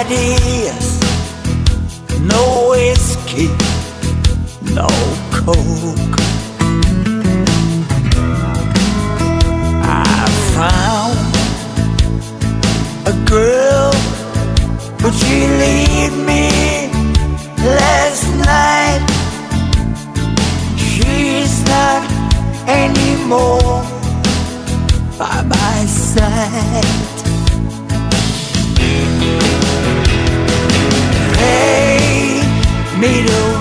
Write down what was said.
ideas, no whiskey, no coke. I found a girl, but she left me last night. She's not anymore by my side. Pay me to